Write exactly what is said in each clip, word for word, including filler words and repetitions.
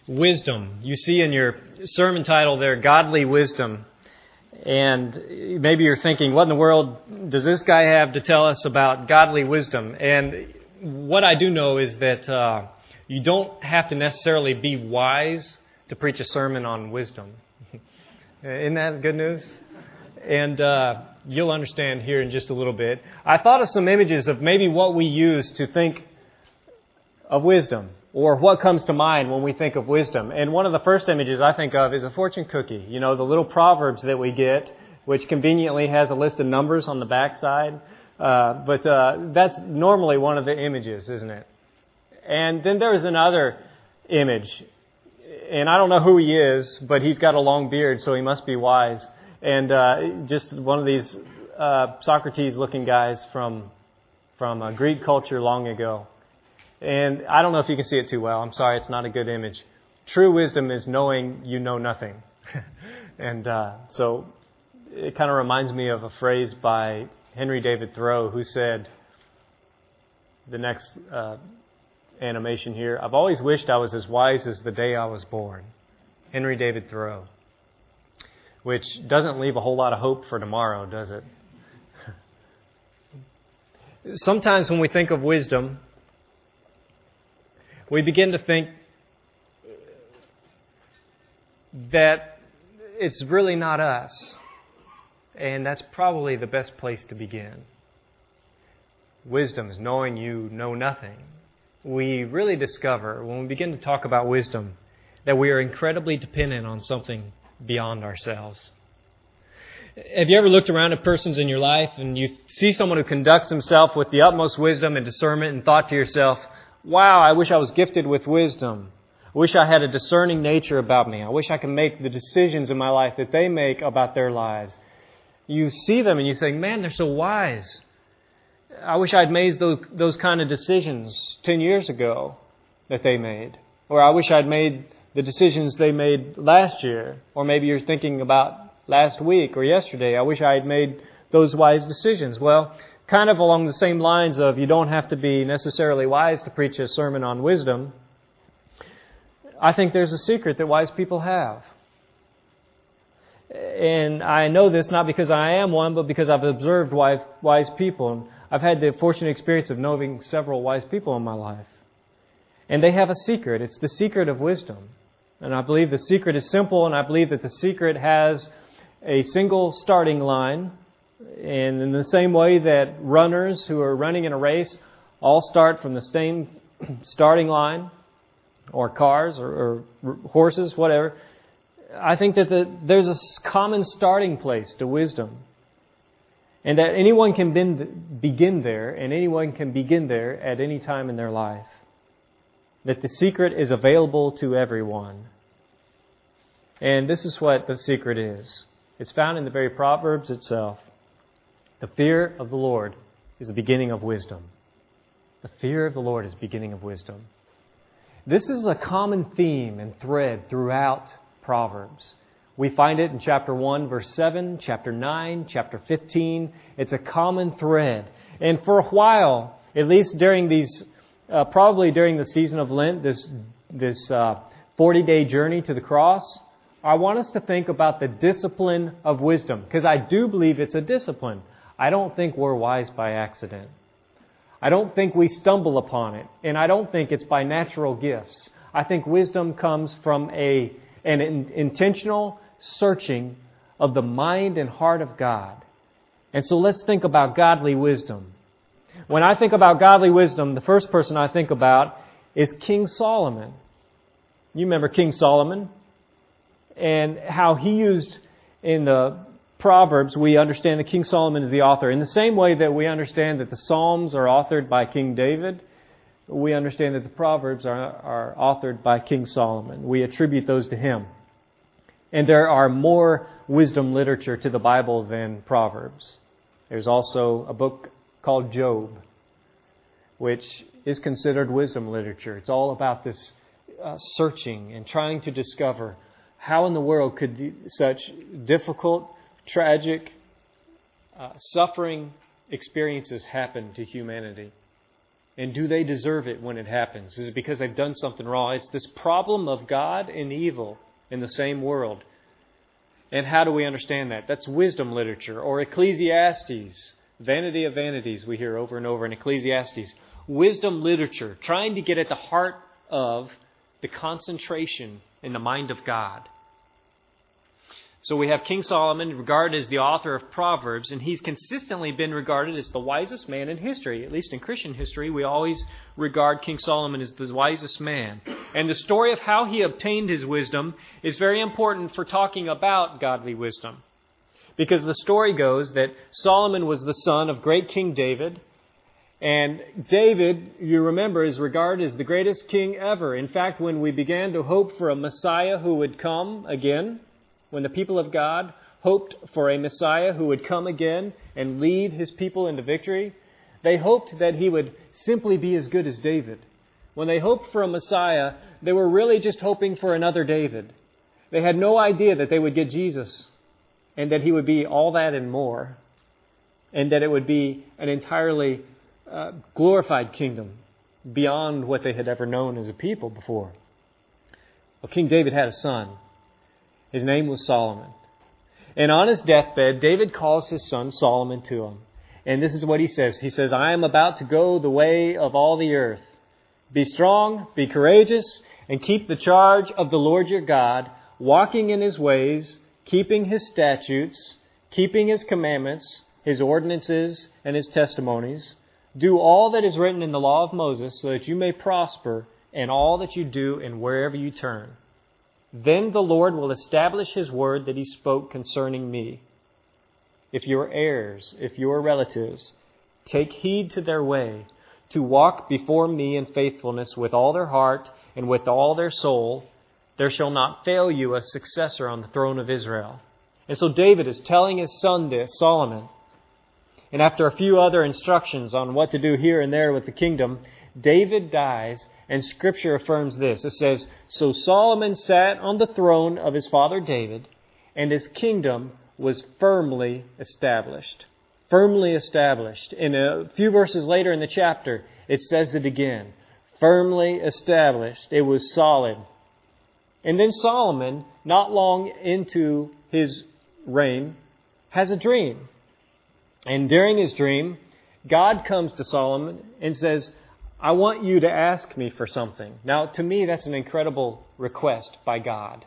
wisdom. You see in your sermon title there, Godly Wisdom. And maybe you're thinking, what in the world does this guy have to tell us about godly wisdom? And what I do know is that uh, you don't have to necessarily be wise to preach a sermon on wisdom. Isn't that good news? And uh, you'll understand here in just a little bit. I thought of some images of maybe what we use to think of wisdom, or what comes to mind when we think of wisdom. And one of the first images I think of is a fortune cookie. You know, the little Proverbs that we get, which conveniently has a list of numbers on the backside. Uh, but uh, that's normally one of the images, isn't it? And then there's another image. And I don't know who he is, but he's got a long beard, so he must be wise. And uh, just one of these uh, Socrates-looking guys from, from uh, Greek culture long ago. And I don't know if you can see it too well. I'm sorry, it's not a good image. True wisdom is knowing you know nothing. and uh, so it kind of reminds me of a phrase by Henry David Thoreau, who said, the next uh, animation here, I've always wished I was as wise as the day I was born. Henry David Thoreau. Which doesn't leave a whole lot of hope for tomorrow, does it? Sometimes when we think of wisdom, we begin to think that it's really not us. And that's probably the best place to begin. Wisdom is knowing you know nothing. We really discover, when we begin to talk about wisdom, that we are incredibly dependent on something beyond ourselves. Have you ever looked around at persons in your life and you see someone who conducts himself with the utmost wisdom and discernment and thought to yourself, wow, I wish I was gifted with wisdom. I wish I had a discerning nature about me. I wish I could make the decisions in my life that they make about their lives. You see them and you think, man, they're so wise. I wish I'd made those, those kind of decisions ten years ago that they made. Or I wish I'd made the decisions they made last year. Or maybe you're thinking about last week or yesterday. I wish I had made those wise decisions. Well, kind of along the same lines of you don't have to be necessarily wise to preach a sermon on wisdom. I think there's a secret that wise people have. And I know this not because I am one, but because I've observed wise, wise people. I've had the fortunate experience of knowing several wise people in my life. And they have a secret. It's the secret of wisdom. And I believe the secret is simple, and I believe that the secret has a single starting line. And in the same way that runners who are running in a race all start from the same starting line, or cars, or, or horses, whatever, I think that the, there's a common starting place to wisdom. And that anyone can been, begin there, and anyone can begin there at any time in their life. That the secret is available to everyone. And this is what the secret is. It's found in the very Proverbs itself. The fear of the Lord is the beginning of wisdom. The fear of the Lord is the beginning of wisdom. This is a common theme and thread throughout Proverbs. We find it in chapter one, verse seven, chapter nine, chapter fifteen. It's a common thread. And for a while, at least during these, uh, probably during the season of Lent, this this uh, forty-day journey to the cross, I want us to think about the discipline of wisdom. Because I do believe it's a discipline. I don't think we're wise by accident. I don't think we stumble upon it. And I don't think it's by natural gifts. I think wisdom comes from a an in, intentional searching of the mind and heart of God. And so let's think about godly wisdom. When I think about godly wisdom, the first person I think about is King Solomon. You remember King Solomon and how he used in the Proverbs, we understand that King Solomon is the author. In the same way that we understand that the Psalms are authored by King David, we understand that the Proverbs are, are authored by King Solomon. We attribute those to him. And there are more wisdom literature to the Bible than Proverbs. There's also a book called Job, which is considered wisdom literature. It's all about this uh, searching and trying to discover how in the world could such difficult, tragic, uh, suffering experiences happen to humanity. And do they deserve it when it happens? Is it because they've done something wrong? It's this problem of God and evil in the same world. And how do we understand that? That's wisdom literature, or Ecclesiastes. Vanity of vanities we hear over and over in Ecclesiastes. Wisdom literature, trying to get at the heart of the concentration in the mind of God. So we have King Solomon, regarded as the author of Proverbs, and he's consistently been regarded as the wisest man in history. At least in Christian history, we always regard King Solomon as the wisest man. And the story of how he obtained his wisdom is very important for talking about godly wisdom. Because the story goes that Solomon was the son of great King David. And David, you remember, is regarded as the greatest king ever. In fact, when we began to hope for a Messiah who would come again, when the people of God hoped for a Messiah who would come again and lead his people into victory, they hoped that he would simply be as good as David. When they hoped for a Messiah, they were really just hoping for another David. They had no idea that they would get Jesus and that he would be all that and more, and that it would be an entirely uh, glorified kingdom beyond what they had ever known as a people before. Well, King David had a son. His name was Solomon. And on his deathbed, David calls his son Solomon to him. And this is what he says. He says, I am about to go the way of all the earth. Be strong, be courageous, and keep the charge of the Lord your God, walking in his ways, keeping his statutes, keeping his commandments, his ordinances, and his testimonies. Do all that is written in the law of Moses, so that you may prosper in all that you do and wherever you turn. Then the Lord will establish his word that he spoke concerning me. If your heirs, if your relatives, take heed to their way, to walk before me in faithfulness with all their heart and with all their soul, there shall not fail you a successor on the throne of Israel. And so David is telling his son this, Solomon. And after a few other instructions on what to do here and there with the kingdom, David dies, and Scripture affirms this. It says, So Solomon sat on the throne of his father David, and his kingdom was firmly established. Firmly established. In a few verses later in the chapter, it says it again. Firmly established. It was solid. And then Solomon, not long into his reign, has a dream. And during his dream, God comes to Solomon and says, I want you to ask me for something. Now, to me, that's an incredible request by God.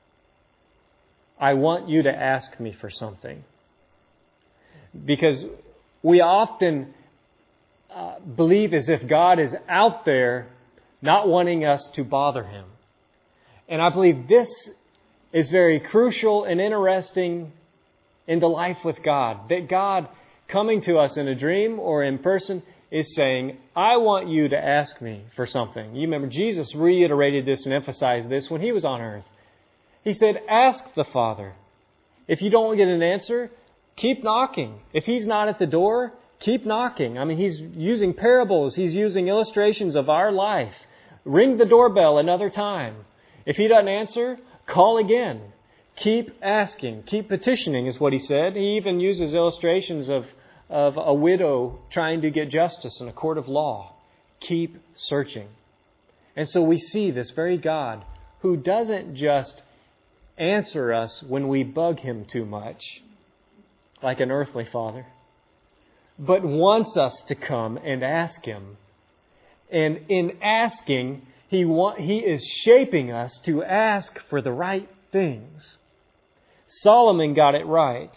I want you to ask me for something. Because we often uh, believe as if God is out there not wanting us to bother him. And I believe this is very crucial and interesting in the life with God. That God coming to us in a dream or in person is saying, I want you to ask me for something. You remember Jesus reiterated this and emphasized this when he was on earth. He said, ask the Father. If you don't get an answer, keep knocking. If he's not at the door, keep knocking. I mean, he's using parables. He's using illustrations of our life. Ring the doorbell another time. If he doesn't answer, call again. Keep asking. Keep petitioning is what he said. He even uses illustrations of, of a widow trying to get justice in a court of law. Keep searching. And so we see this very God who doesn't just answer us when we bug him too much, like an earthly father, but wants us to come and ask him. And in asking, he want, he is shaping us to ask for the right things. Solomon got it right.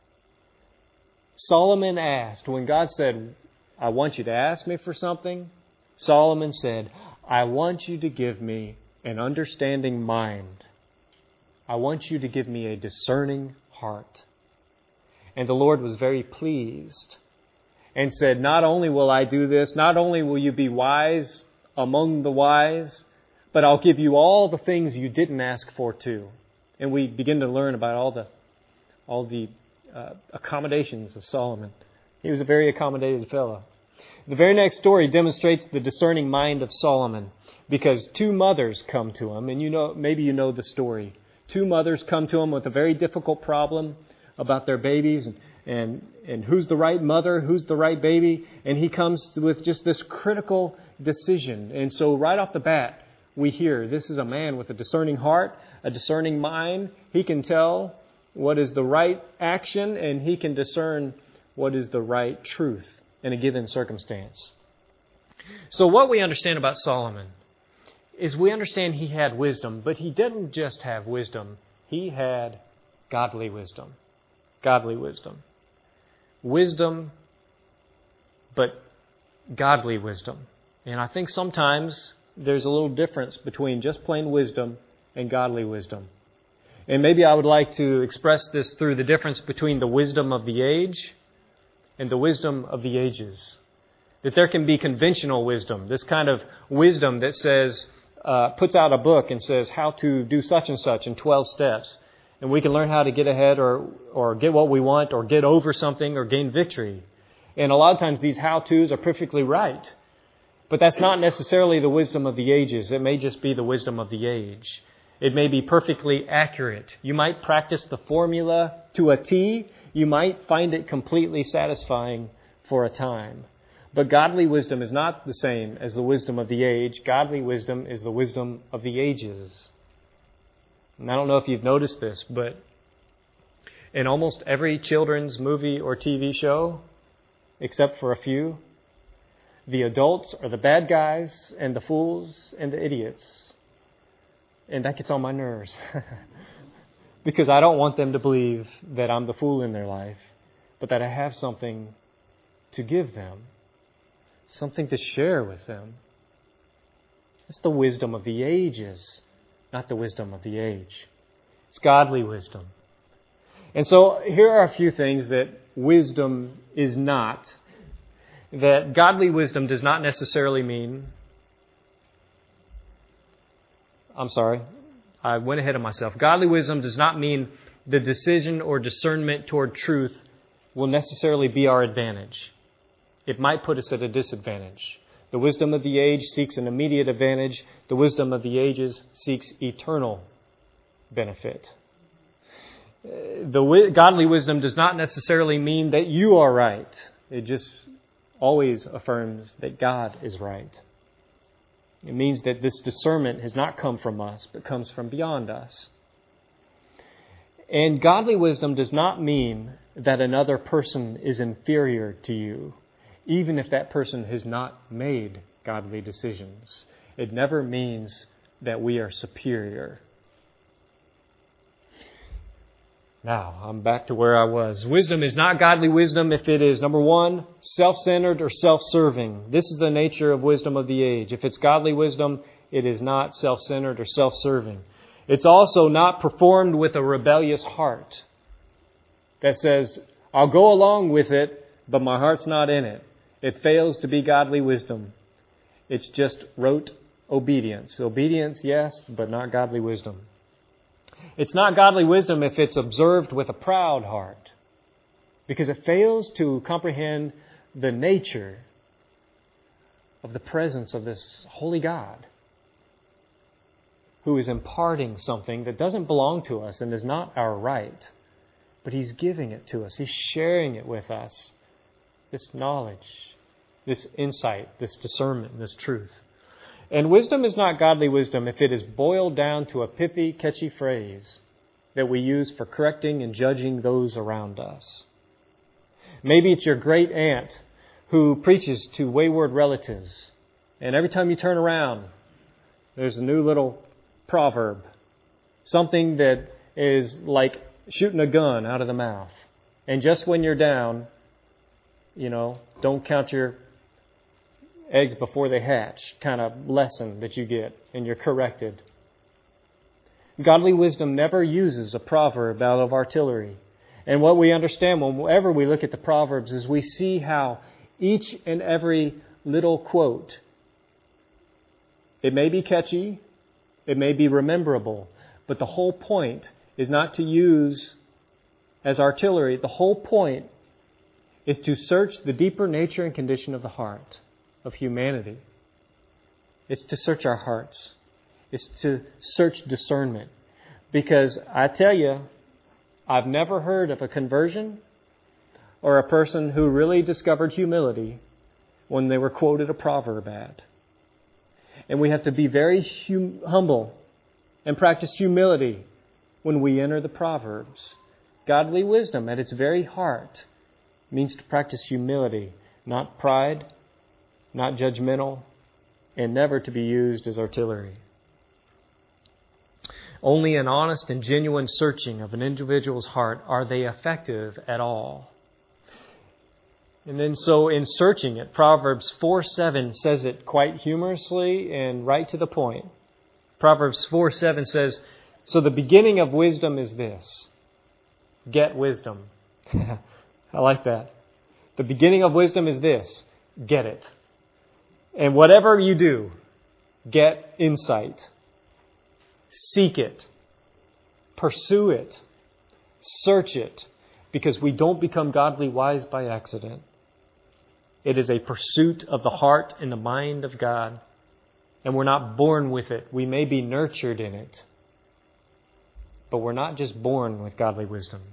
Solomon asked, when God said, I want you to ask me for something, Solomon said, I want you to give me an understanding mind. I want you to give me a discerning heart. And the Lord was very pleased and said, not only will I do this, not only will you be wise among the wise, but I'll give you all the things you didn't ask for too. And we begin to learn about all the all the uh, accommodations of Solomon. He was a very accommodated fellow. The very next story demonstrates the discerning mind of Solomon, because two mothers come to him, and you know, maybe you know the story. Two mothers come to him with a very difficult problem about their babies, and, and, and who's the right mother, who's the right baby. And he comes with just this critical decision. And so right off the bat, we hear this is a man with a discerning heart, a discerning mind. He can tell what is the right action, and he can discern what is the right truth in a given circumstance. So what we understand about Solomon is we understand he had wisdom, but he didn't just have wisdom. He had godly wisdom. Godly wisdom. Wisdom, but godly wisdom. And I think sometimes there's a little difference between just plain wisdom and godly wisdom. And maybe I would like to express this through the difference between the wisdom of the age and the wisdom of the ages. That there can be conventional wisdom, this kind of wisdom that says, uh, puts out a book and says how to do such and such in twelve steps. And we can learn how to get ahead or, or get what we want or get over something or gain victory. And a lot of times these how-tos are perfectly right. But that's not necessarily the wisdom of the ages. It may just be the wisdom of the age. It may be perfectly accurate. You might practice the formula to a T. You might find it completely satisfying for a time. But godly wisdom is not the same as the wisdom of the age. Godly wisdom is the wisdom of the ages. And I don't know if you've noticed this, but in almost every children's movie or T V show, except for a few, the adults are the bad guys and the fools and the idiots. And that gets on my nerves. Because I don't want them to believe that I'm the fool in their life, but that I have something to give them. Something to share with them. It's the wisdom of the ages, not the wisdom of the age. It's godly wisdom. And so here are a few things that wisdom is not. That godly wisdom does not necessarily mean... I'm sorry, I went ahead of myself. Godly wisdom does not mean the decision or discernment toward truth will necessarily be our advantage. It might put us at a disadvantage. The wisdom of the age seeks an immediate advantage. The wisdom of the ages seeks eternal benefit. The godly wisdom does not necessarily mean that you are right. It just always affirms that God is right. It means that this discernment has not come from us, but comes from beyond us. And godly wisdom does not mean that another person is inferior to you, even if that person has not made godly decisions. It never means that we are superior. Now, I'm back to where I was. Wisdom is not godly wisdom if it is, number one, self-centered or self-serving. This is the nature of wisdom of the age. If it's godly wisdom, it is not self-centered or self-serving. It's also not performed with a rebellious heart that says, I'll go along with it, but my heart's not in it. It fails to be godly wisdom. It's just rote obedience. Obedience, yes, but not godly wisdom. It's not godly wisdom if it's observed with a proud heart, because it fails to comprehend the nature of the presence of this holy God who is imparting something that doesn't belong to us and is not our right, but He's giving it to us. He's sharing it with us, this knowledge, this insight, this discernment, this truth. And wisdom is not godly wisdom if it is boiled down to a pithy, catchy phrase that we use for correcting and judging those around us. Maybe it's your great aunt who preaches to wayward relatives. And every time you turn around, there's a new little proverb. Something that is like shooting a gun out of the mouth. And just when you're down, you know, don't count your eggs before they hatch kind of lesson that you get, and you're corrected. Godly wisdom never uses a proverb out of artillery. And what we understand whenever we look at the Proverbs is we see how each and every little quote, it may be catchy, it may be rememberable, but the whole point is not to use as artillery. The whole point is to search the deeper nature and condition of the heart of humanity. It's to search our hearts. It's to search discernment. Because I tell you, I've never heard of a conversion or a person who really discovered humility when they were quoted a proverb at. And we have to be very hum- humble and practice humility when we enter the Proverbs. Godly wisdom at its very heart means to practice humility, not pride, not judgmental, and never to be used as artillery. Only an honest and genuine searching of an individual's heart are they effective at all. And then so in searching it, Proverbs four seven says it quite humorously and right to the point. Proverbs four seven says, "So the beginning of wisdom is this. Get wisdom." I like that. The beginning of wisdom is this. Get it. And whatever you do, get insight. Seek it. Pursue it. Search it. Because we don't become godly wise by accident. It is a pursuit of the heart and the mind of God. And we're not born with it. We may be nurtured in it. But we're not just born with godly wisdom.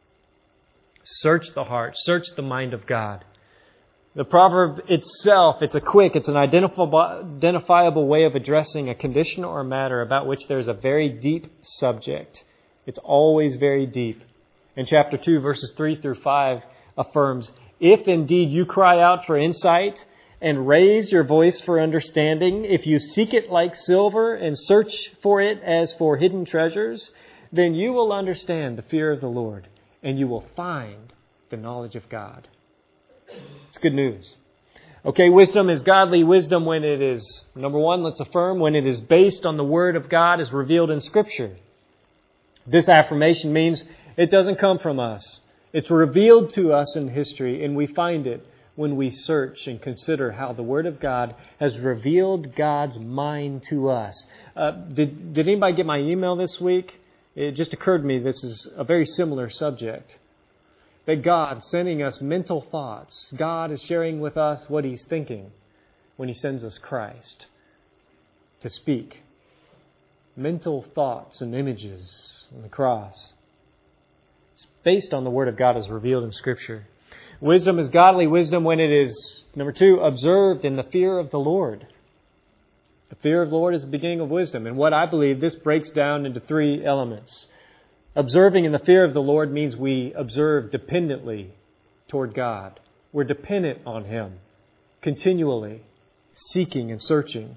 Search the heart. Search the mind of God. The proverb itself, it's a quick, it's an identifiable way of addressing a condition or a matter about which there's a very deep subject. It's always very deep. In chapter two, verses three through five affirms, "If indeed you cry out for insight and raise your voice for understanding, if you seek it like silver and search for it as for hidden treasures, then you will understand the fear of the Lord and you will find the knowledge of God." It's good news. Okay, wisdom is godly wisdom when it is, number one, let's affirm, when it is based on the Word of God as revealed in Scripture. This affirmation means it doesn't come from us. It's revealed to us in history, and we find it when we search and consider how the Word of God has revealed God's mind to us. Uh, did, did anybody get my email this week? It just occurred to me this is a very similar subject. That God sending us mental thoughts. God is sharing with us what He's thinking when He sends us Christ to speak. Mental thoughts and images on the cross. It's based on the Word of God as revealed in Scripture. Wisdom is godly wisdom when it is, number two, observed in the fear of the Lord. The fear of the Lord is the beginning of wisdom. And what I believe, this breaks down into three elements. Observing in the fear of the Lord means we observe dependently toward God. We're dependent on Him, continually seeking and searching.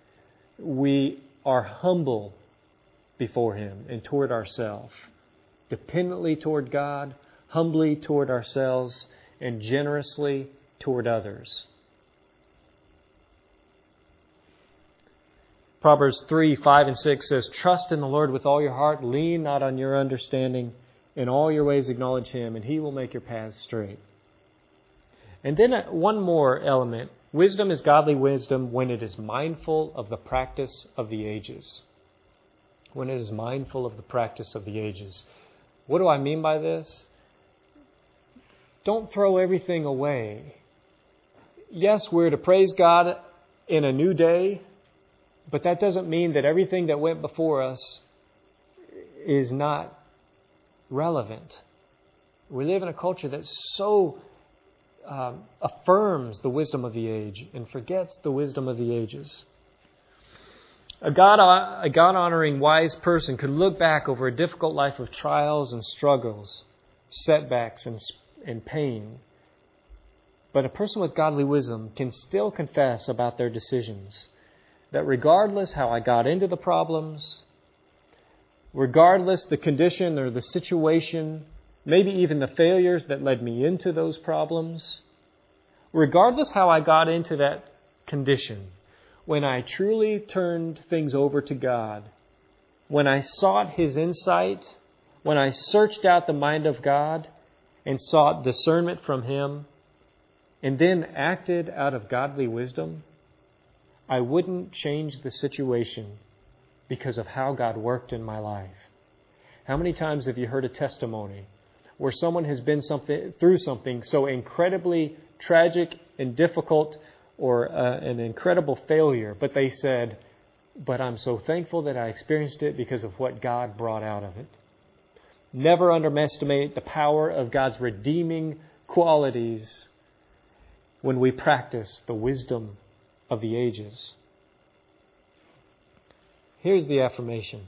We are humble before Him and toward ourselves. Dependently toward God, humbly toward ourselves, and generously toward others. Proverbs three, five, and six says, "Trust in the Lord with all your heart, lean not on your understanding, in all your ways acknowledge Him, and He will make your paths straight." And then one more element. Wisdom is godly wisdom when it is mindful of the practice of the ages. When it is mindful of the practice of the ages. What do I mean by this? Don't throw everything away. Yes, we're to praise God in a new day, but that doesn't mean that everything that went before us is not relevant. We live in a culture that so um, affirms the wisdom of the age and forgets the wisdom of the ages. A God, a God-honoring, wise person could look back over a difficult life of trials and struggles, setbacks and, and pain. But a person with godly wisdom can still confess about their decisions. That regardless how I got into the problems, regardless the condition or the situation, maybe even the failures that led me into those problems, regardless how I got into that condition, when I truly turned things over to God, when I sought His insight, when I searched out the mind of God and sought discernment from Him, and then acted out of godly wisdom, I wouldn't change the situation because of how God worked in my life. How many times have you heard a testimony where someone has been something through something so incredibly tragic and difficult or uh, an incredible failure, but they said, "But I'm so thankful that I experienced it because of what God brought out of it." Never underestimate the power of God's redeeming qualities when we practice the wisdom of the ages. Here's the affirmation.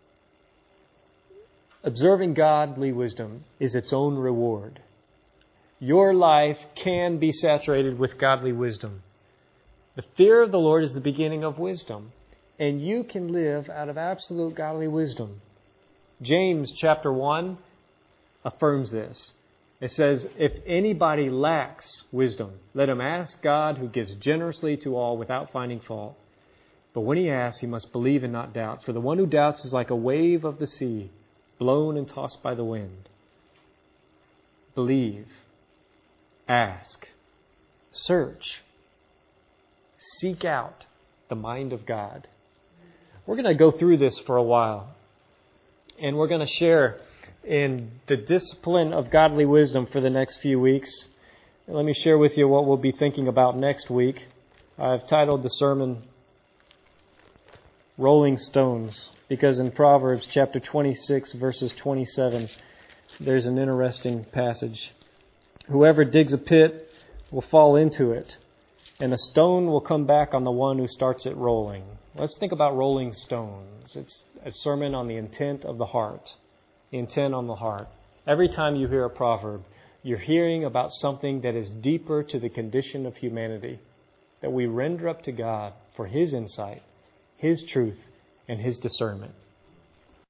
Observing godly wisdom is its own reward. Your life can be saturated with godly wisdom. The fear of the Lord is the beginning of wisdom, and you can live out of absolute godly wisdom. James chapter one affirms this. It says, if anybody lacks wisdom, let him ask God, who gives generously to all without finding fault. But when he asks, he must believe and not doubt. For the one who doubts is like a wave of the sea, blown and tossed by the wind. Believe. Ask. Search. Seek out the mind of God. We're going to go through this for a while. And we're going to share in the discipline of godly wisdom for the next few weeks. And let me share with you what we'll be thinking about next week. I've titled the sermon Rolling Stones, because in Proverbs chapter twenty-six, verses twenty-seven, there's an interesting passage. Whoever digs a pit will fall into it, and a stone will come back on the one who starts it rolling. Let's think about rolling stones. It's a sermon on the intent of the heart. The intent on the heart. Every time you hear a proverb, you're hearing about something that is deeper to the condition of humanity, that we render up to God for His insight, His truth, and His discernment.